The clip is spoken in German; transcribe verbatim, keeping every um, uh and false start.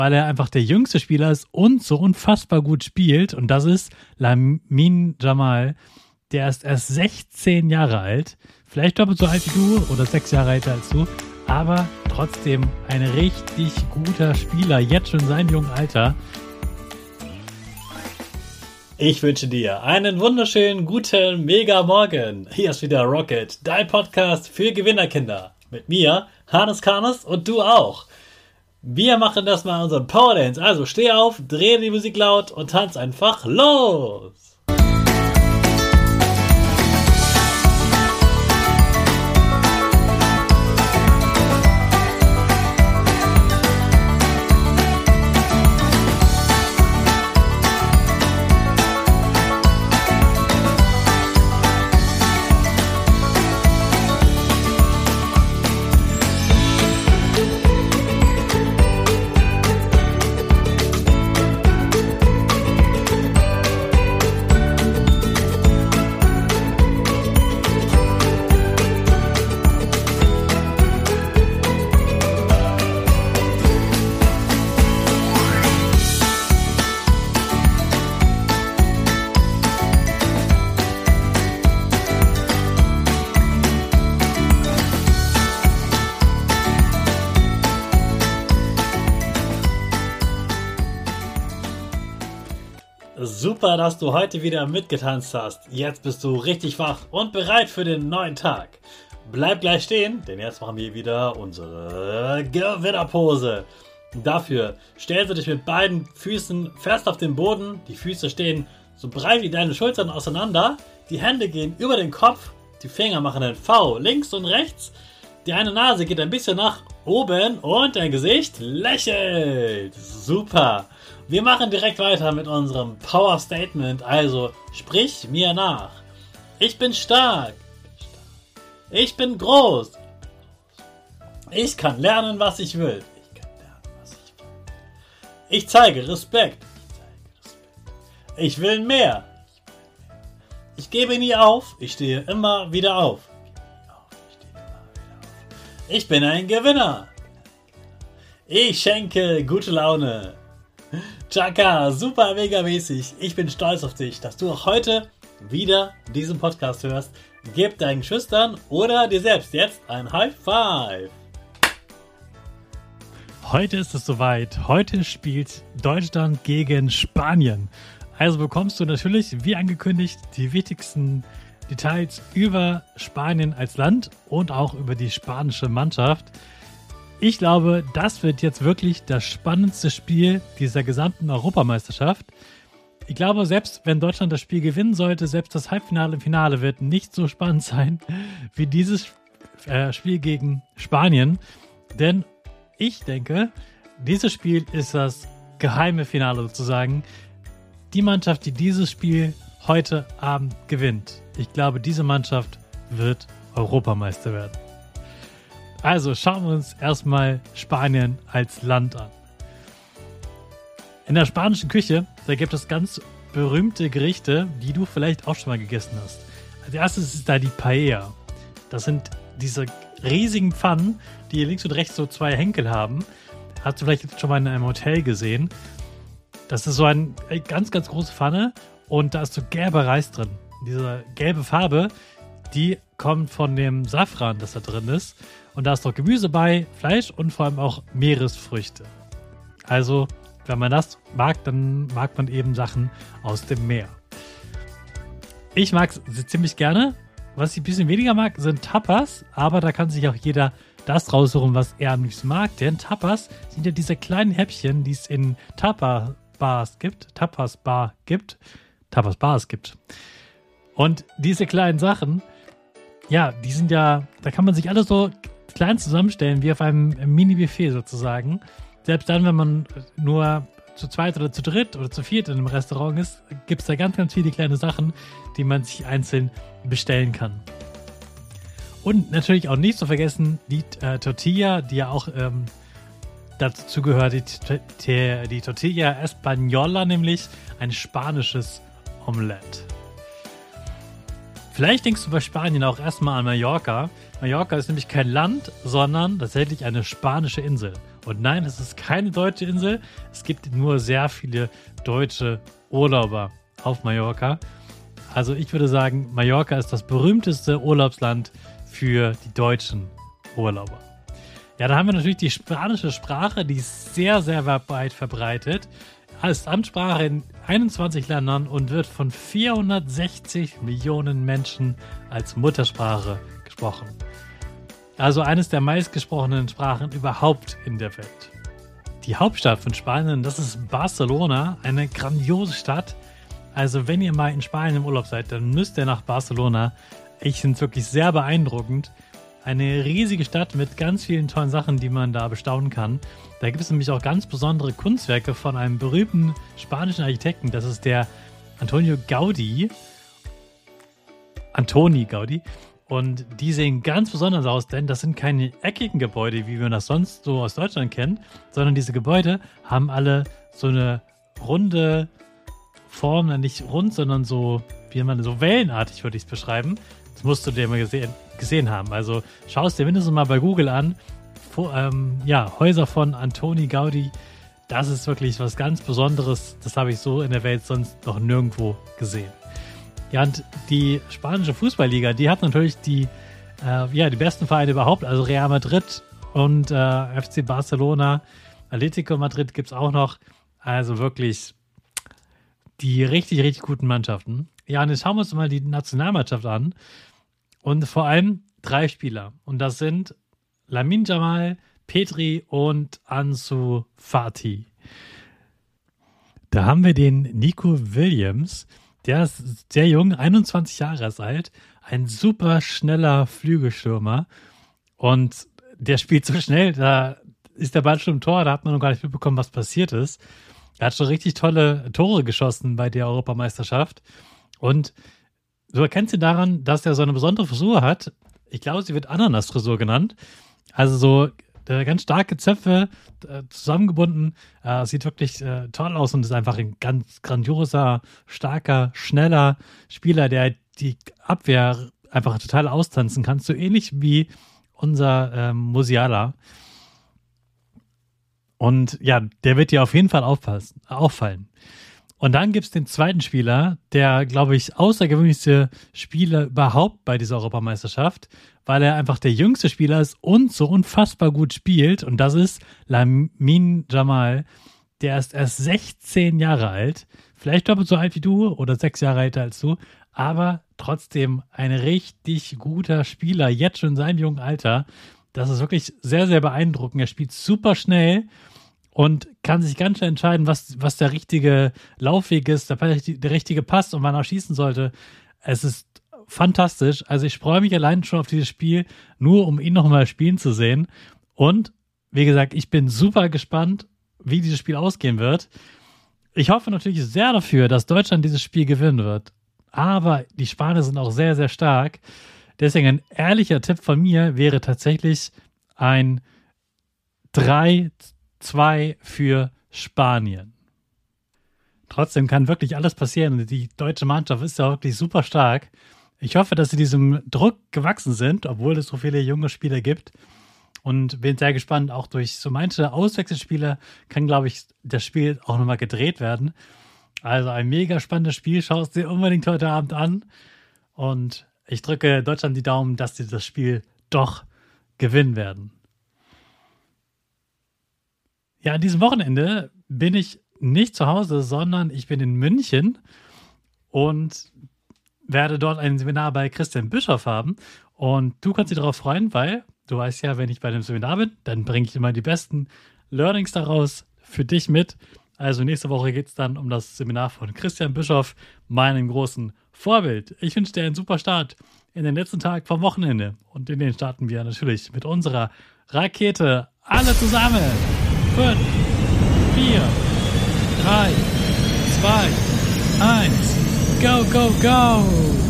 weil er einfach der jüngste Spieler ist und so unfassbar gut spielt. Und das ist Lamine Yamal. Der ist erst sechzehn Jahre alt, vielleicht doppelt so alt wie du oder sechs Jahre älter als du, aber trotzdem ein richtig guter Spieler, jetzt schon in seinem jungen Alter. Ich wünsche dir einen wunderschönen, guten, mega Morgen. Hier ist wieder Rocket, dein Podcast für Gewinnerkinder. Mit mir, Hannes Karnes und du auch. Wir machen das mal unseren Power Dance. Also steh auf, dreh die Musik laut und tanz einfach los. Super, dass du heute wieder mitgetanzt hast. Jetzt bist du richtig wach und bereit für den neuen Tag. Bleib gleich stehen, denn jetzt machen wir wieder unsere Gewinnerpose. Dafür stellst du dich mit beiden Füßen fest auf den Boden. Die Füße stehen so breit wie deine Schultern auseinander. Die Hände gehen über den Kopf. Die Finger machen ein V links und rechts. Die eine Nase geht ein bisschen nach oben und dein Gesicht lächelt. Super. Wir machen direkt weiter mit unserem Power Statement, also sprich mir nach. Ich bin stark. Ich bin groß. Ich kann lernen, was ich will. Ich kann lernen, was ich will. Ich zeige Respekt. Ich will mehr. Ich gebe nie auf. Ich stehe immer wieder auf. Ich bin ein Gewinner. Ich schenke gute Laune. Chaka, super mega mäßig. Ich bin stolz auf dich, dass du auch heute wieder diesen Podcast hörst. Gib deinen Schüchtern oder dir selbst jetzt ein High Five. Heute ist es soweit. Heute spielt Deutschland gegen Spanien. Also bekommst du natürlich, wie angekündigt, die wichtigsten Details über Spanien als Land und auch über die spanische Mannschaft. Ich glaube, das wird jetzt wirklich das spannendste Spiel dieser gesamten Europameisterschaft. Ich glaube, selbst wenn Deutschland das Spiel gewinnen sollte, selbst das Halbfinale im Finale wird nicht so spannend sein wie dieses äh, Spiel gegen Spanien. Denn ich denke, dieses Spiel ist das geheime Finale sozusagen. Die Mannschaft, die dieses Spiel heute Abend gewinnt. Ich glaube, diese Mannschaft wird Europameister werden. Also schauen wir uns erstmal Spanien als Land an. In der spanischen Küche, da gibt es ganz berühmte Gerichte, die du vielleicht auch schon mal gegessen hast. Als erstes ist da die Paella. Das sind diese riesigen Pfannen, die hier links und rechts so zwei Henkel haben. Hast du vielleicht jetzt schon mal in einem Hotel gesehen. Das ist so eine ganz, ganz große Pfanne und da ist so gelber Reis drin. Diese gelbe Farbe, die kommt von dem Safran, das da drin ist. Und da ist noch Gemüse bei, Fleisch und vor allem auch Meeresfrüchte. Also, wenn man das mag, dann mag man eben Sachen aus dem Meer. Ich mag es ziemlich gerne. Was ich ein bisschen weniger mag, sind Tapas. Aber da kann sich auch jeder das raussuchen, was er am liebsten mag. Denn Tapas sind ja diese kleinen Häppchen, die es in Tapas-Bars gibt. Tapas-Bar gibt. Tapas-Bars gibt. Und diese kleinen Sachen, ja, die sind ja, da kann man sich alles so klein zusammenstellen, wie auf einem Mini-Buffet sozusagen. Selbst dann, wenn man nur zu zweit oder zu dritt oder zu viert in einem Restaurant ist, gibt es da ganz, ganz viele kleine Sachen, die man sich einzeln bestellen kann. Und natürlich auch nicht zu vergessen, die äh, Tortilla, die ja auch ähm, dazu gehört, die, die, die Tortilla Española, nämlich ein spanisches Omelette. Vielleicht denkst du bei Spanien auch erstmal an Mallorca. Mallorca ist nämlich kein Land, sondern tatsächlich eine spanische Insel. Und nein, es ist keine deutsche Insel. Es gibt nur sehr viele deutsche Urlauber auf Mallorca. Also ich würde sagen, Mallorca ist das berühmteste Urlaubsland für die deutschen Urlauber. Ja, da haben wir natürlich die spanische Sprache, die ist sehr, sehr weit verbreitet. Ist Amtssprache in einundzwanzig Ländern und wird von vierhundertsechzig Millionen Menschen als Muttersprache gesprochen. Also eines der meistgesprochenen Sprachen überhaupt in der Welt. Die Hauptstadt von Spanien, das ist Barcelona, eine grandiose Stadt. Also wenn ihr mal in Spanien im Urlaub seid, dann müsst ihr nach Barcelona. Ich finde es wirklich sehr beeindruckend. Eine riesige Stadt mit ganz vielen tollen Sachen, die man da bestaunen kann. Da gibt es nämlich auch ganz besondere Kunstwerke von einem berühmten spanischen Architekten. Das ist der Antonio Gaudí. Antoni Gaudí. Und die sehen ganz besonders aus, denn das sind keine eckigen Gebäude, wie man das sonst so aus Deutschland kennt, sondern diese Gebäude haben alle so eine runde Form, nicht rund, sondern so, wie man so wellenartig, würde ich es beschreiben. Das musst du dir mal gesehen, gesehen haben. Also schau es dir mindestens mal bei Google an. Vor, ähm, ja, Häuser von Antoni Gaudí. Das ist wirklich was ganz Besonderes. Das habe ich so in der Welt sonst noch nirgendwo gesehen. Ja, und die spanische Fußballliga, die hat natürlich die, äh, ja, die besten Vereine überhaupt. Also Real Madrid und äh, F C Barcelona, Atletico Madrid gibt es auch noch. Also wirklich die richtig, richtig guten Mannschaften. Ja, und jetzt schauen wir uns mal die Nationalmannschaft an. Und vor allem drei Spieler. Und das sind Lamine Yamal, Pedri und Ansu Fati. Da haben wir den Nico Williams. Der ist sehr jung, einundzwanzig Jahre alt. Ein super schneller Flügelstürmer. Und der spielt so schnell, da ist der Ball schon im Tor, da hat man noch gar nicht mitbekommen, was passiert ist. Er hat schon richtig tolle Tore geschossen bei der Europameisterschaft. Und du erkennst ihn daran, dass er so eine besondere Frisur hat. Ich glaube, sie wird Ananas-Frisur genannt. Also so äh, ganz starke Zöpfe, äh, zusammengebunden. Äh, sieht wirklich äh, toll aus und ist einfach ein ganz grandioser, starker, schneller Spieler, der die Abwehr einfach total austanzen kann. So ähnlich wie unser ähm, Musiala. Und ja, der wird dir auf jeden Fall aufpassen, auffallen. Und dann gibt es den zweiten Spieler, der, glaube ich, außergewöhnlichste Spieler überhaupt bei dieser Europameisterschaft, weil er einfach der jüngste Spieler ist und so unfassbar gut spielt. Und das ist Lamine Yamal. Der ist erst sechzehn Jahre alt, vielleicht doppelt so alt wie du oder sechs Jahre älter als du, aber trotzdem ein richtig guter Spieler, jetzt schon in seinem jungen Alter. Das ist wirklich sehr, sehr beeindruckend. Er spielt super schnell und kann sich ganz schnell entscheiden, was, was der richtige Laufweg ist, der, der richtige Pass und wann er schießen sollte. Es ist fantastisch. Also ich freue mich allein schon auf dieses Spiel, nur um ihn nochmal spielen zu sehen. Und wie gesagt, ich bin super gespannt, wie dieses Spiel ausgehen wird. Ich hoffe natürlich sehr dafür, dass Deutschland dieses Spiel gewinnen wird. Aber die Spanier sind auch sehr, sehr stark. Deswegen ein ehrlicher Tipp von mir wäre tatsächlich ein drei zwei für Spanien. Trotzdem kann wirklich alles passieren. Die deutsche Mannschaft ist ja wirklich super stark. Ich hoffe, dass sie diesem Druck gewachsen sind, obwohl es so viele junge Spieler gibt. Und bin sehr gespannt, auch durch so manche Auswechselspieler kann, glaube ich, das Spiel auch nochmal gedreht werden. Also ein mega spannendes Spiel. Schau es dir unbedingt heute Abend an. Und ich drücke Deutschland die Daumen, dass sie das Spiel doch gewinnen werden. Ja, an diesem Wochenende bin ich nicht zu Hause, sondern ich bin in München und werde dort ein Seminar bei Christian Bischoff haben. Und du kannst dich darauf freuen, weil du weißt ja, wenn ich bei dem Seminar bin, dann bringe ich immer die besten Learnings daraus für dich mit. Also nächste Woche geht es dann um das Seminar von Christian Bischoff, meinem großen Vorbild. Ich wünsche dir einen super Start in den letzten Tag vom Wochenende. Und in den starten wir natürlich mit unserer Rakete. Alle zusammen. fünf, vier, drei, zwei, eins. Go, go, go!